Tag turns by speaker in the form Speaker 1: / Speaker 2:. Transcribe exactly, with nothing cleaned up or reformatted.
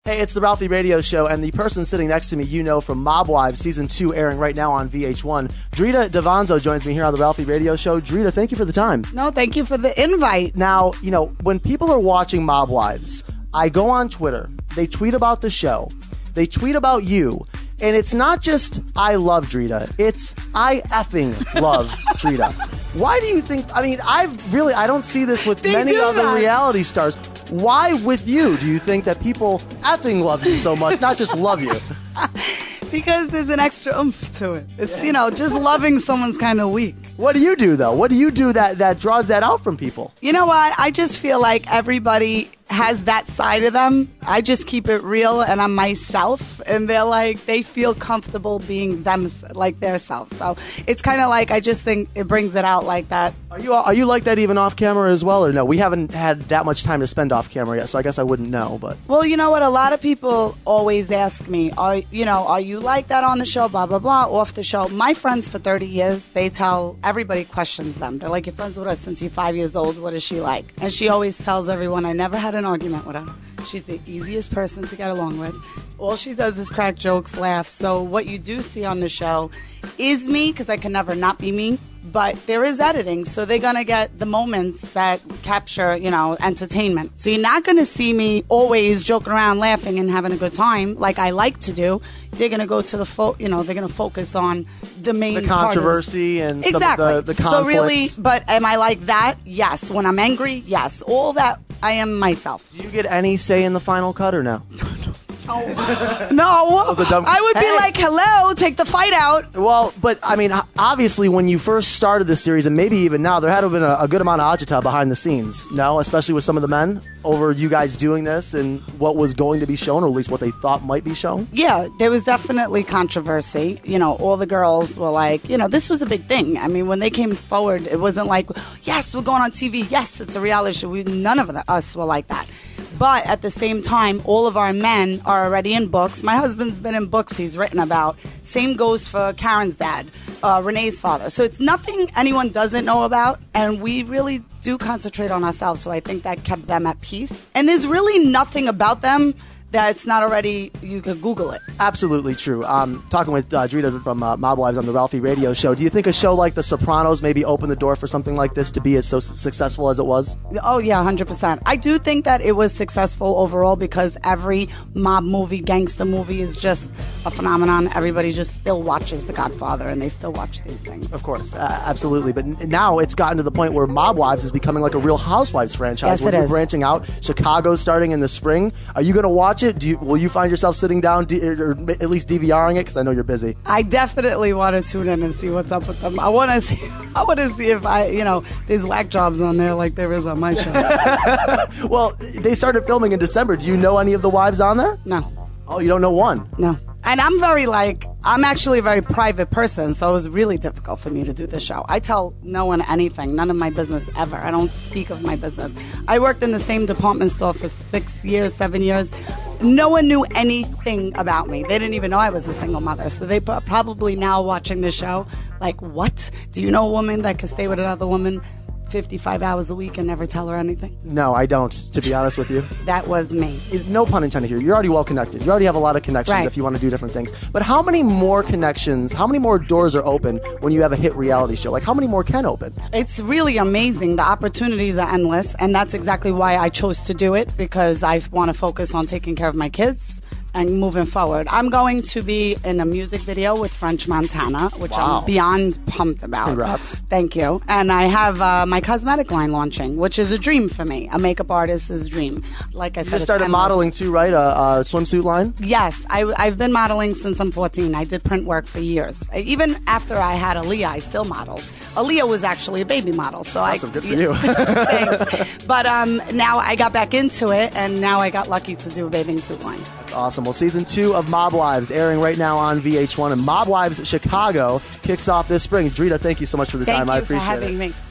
Speaker 1: Hey, it's the Ralphie Radio Show, and the person sitting next to me, you know from Mob Wives Season two, airing right now on V H one. Drita Davanzo joins me here on the Ralphie Radio Show. Drita, thank you for the time.
Speaker 2: No, thank you for the invite.
Speaker 1: Now, you know, when people are watching Mob Wives, I go on Twitter, they tweet about the show, they tweet about you, and it's not just I love Drita, it's I effing love Drita. Why do you think, I mean, I really, I don't see this with
Speaker 2: They
Speaker 1: many
Speaker 2: do
Speaker 1: other
Speaker 2: that.
Speaker 1: reality stars. Why with you do you think that people effing love you so much, not just love you?
Speaker 2: Because there's an extra oomph to it. It's, you know, just loving someone's kind of weak.
Speaker 1: What do you do, though? What do you do that, that draws that out from people?
Speaker 2: You know what? I just feel like everybody has that side of them. I just keep it real, and I'm myself, and they're like, they feel comfortable being them, like their self. So it's kind of like, I just think it brings it out like that.
Speaker 1: Are you are you like that even off camera as well, or no? We haven't had that much time to spend off camera yet, so I guess I wouldn't know. But
Speaker 2: Well, you know what? A lot of people always ask me, are you know, are you like that on the show? Blah blah blah. Off the show, my friends for thirty years, they tell everybody questions them. They're like, you're friends with us since you're five years old. What is she like? And she always tells everyone, I never had an argument with her. She's the easiest person to get along with. All she does is crack jokes, laugh. So what you do see on the show is me, because I can never not be me. But there is editing, so they're going to get the moments that capture, you know, entertainment. So you're not going to see me always joking around, laughing, and having a good time like I like to do. They're going to go to the, fo- you know, they're going to focus on the main
Speaker 1: the
Speaker 2: part of
Speaker 1: controversy and
Speaker 2: exactly.
Speaker 1: some of the, the conflicts.
Speaker 2: So really, but am I like that? Yes. When I'm angry, yes. All that, I am myself.
Speaker 1: Do you get any say in the final cut or no?
Speaker 2: Oh. No,
Speaker 1: was a dumb-
Speaker 2: I would be
Speaker 1: Hey.
Speaker 2: like, hello, take the fight out.
Speaker 1: Well, but I mean, obviously, when you first started this series, and maybe even now, there had to have been a, a good amount of agita behind the scenes. No, especially with some of the men over you guys doing this and what was going to be shown, or at least what they thought might be shown.
Speaker 2: Yeah, there was definitely controversy. You know, all the girls were like, you know, this was a big thing. I mean, when they came forward, it wasn't like, yes, we're going on T V. Yes, it's a reality show. We, none of the, us were like that. But at the same time, all of our men are already in books. My husband's been in books he's written about. Same goes for Karen's dad, uh, Renee's father. So it's nothing anyone doesn't know about, and we really do concentrate on ourselves. So I think that kept them at peace. And there's really nothing about them that's not already, you could Google it.
Speaker 1: Absolutely true. Um, talking with uh, Drita from uh, Mob Wives on the Ralphie Radio Show, do you think a show like The Sopranos maybe opened the door for something like this to be as so successful as it was?
Speaker 2: Oh, yeah, one hundred percent. I do think that it was successful overall because every mob movie, gangster movie is just a phenomenon. Everybody just still watches The Godfather, and they still watch these things.
Speaker 1: Of course, uh, absolutely. But n- now it's gotten to the point where Mob Wives is becoming like a Real Housewives franchise.
Speaker 2: Yes,
Speaker 1: where
Speaker 2: it
Speaker 1: you're
Speaker 2: is.
Speaker 1: branching out. Chicago's starting in the spring. Are you going to watch it? Do you, will you find yourself sitting down D- or at least DVRing it? Because I know you're busy.
Speaker 2: I definitely want to tune in and see what's up with them. I want to see. I want to see if I, you know, there's whack jobs on there like there is on my show.
Speaker 1: Well, they started filming in December. Do you know any of the wives on there?
Speaker 2: No,
Speaker 1: Oh, you don't know one?
Speaker 2: no. And I'm very like, I'm actually a very private person, so it was really difficult for me to do this show. I tell no one anything, none of my business ever. I don't speak of my business. I worked in the same department store for six years, seven years. No one knew anything about me. They didn't even know I was a single mother. So they pro- probably now watching this show, like, what? Do you know a woman that could stay with another woman fifty-five hours a week and never tell her anything?
Speaker 1: No, I don't, to be honest with you.
Speaker 2: That was me.
Speaker 1: It- no pun intended here. You're already well connected. You already have a lot of connections
Speaker 2: Right.
Speaker 1: if you want to do different things. But how many more connections, how many more doors are open when you have a hit reality show? Like, how many more can open?
Speaker 2: It's really amazing. The opportunities are endless, and that's exactly why I chose to do it, because I want to focus on taking care of my kids and moving forward. I'm going to be in a music video with French Montana, which
Speaker 1: Wow.
Speaker 2: I'm beyond pumped about.
Speaker 1: Congrats.
Speaker 2: Thank you. And I have uh, my cosmetic line launching, which is a dream for me. A makeup artist's dream. Like I
Speaker 1: You
Speaker 2: said,
Speaker 1: just
Speaker 2: it's
Speaker 1: started
Speaker 2: endless.
Speaker 1: modeling too, right? A, a swimsuit line?
Speaker 2: Yes, I, I've been modeling since I'm fourteen. I did print work for years. Even after I had Aaliyah, I still modeled. Aaliyah was actually a baby model, so
Speaker 1: Awesome,
Speaker 2: I.
Speaker 1: good for you.
Speaker 2: Thanks. But um, now I got back into it, and now I got lucky to do a bathing suit line.
Speaker 1: That's awesome. Well, season two of Mob Wives airing right now on V H one, and Mob Wives Chicago kicks off this spring. Drita, thank you so much for the
Speaker 2: Thank
Speaker 1: time.
Speaker 2: you
Speaker 1: I
Speaker 2: for
Speaker 1: appreciate
Speaker 2: having
Speaker 1: it.
Speaker 2: me.